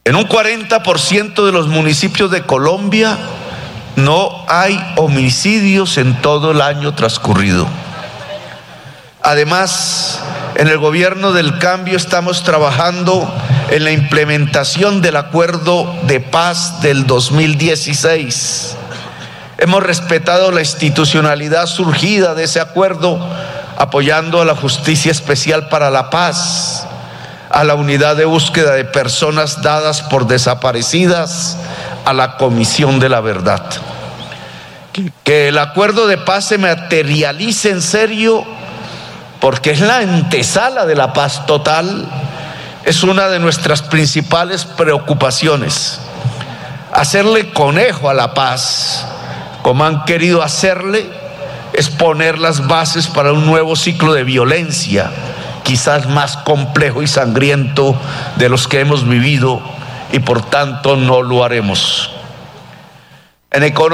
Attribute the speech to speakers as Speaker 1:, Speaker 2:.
Speaker 1: En un 40% de los municipios de Colombia no hay homicidios en todo el año transcurrido. Además, en el gobierno del cambio estamos trabajando en la implementación del acuerdo de paz del 2016. Hemos respetado la institucionalidad surgida de ese acuerdo, apoyando a la Justicia Especial para la Paz, a la Unidad de Búsqueda de Personas dadas por desaparecidas, a la Comisión de la Verdad. Que el acuerdo de paz se materialice en serio, porque es la antesala de la paz total, es una de nuestras principales preocupaciones. Hacerle conejo a la paz, como han querido hacerle, es poner las bases para un nuevo ciclo de violencia, quizás más complejo y sangriento de los que hemos vivido, y por tanto no lo haremos. En economía